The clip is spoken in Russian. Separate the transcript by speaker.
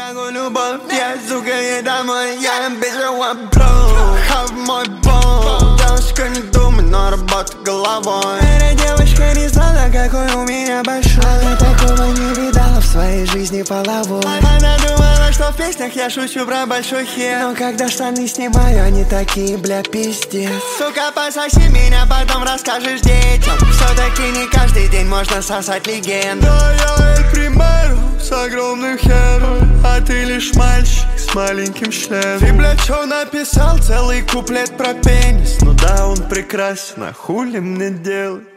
Speaker 1: Могу любовь, я, сука, ей домой. Я бежала, бро, хав мой бом. Девушка, не думай, но работа головой. Эта девочка не знала, какой у меня большой. Она такого не видала в своей жизни половой. Она думала, что в песнях я шучу про большой хер. Но когда штаны снимаю, они такие, бля, пиздец. Сука, пососи меня, потом расскажешь детям. Все-таки не каждый день можно сосать легенду. Да, я Эль Примеро с огромным хером, а ты лишь мальчик с маленьким членом. Ты, бля, чё написал целый куплет про пенис? Ну да, он прекрасен, а хули мне делать?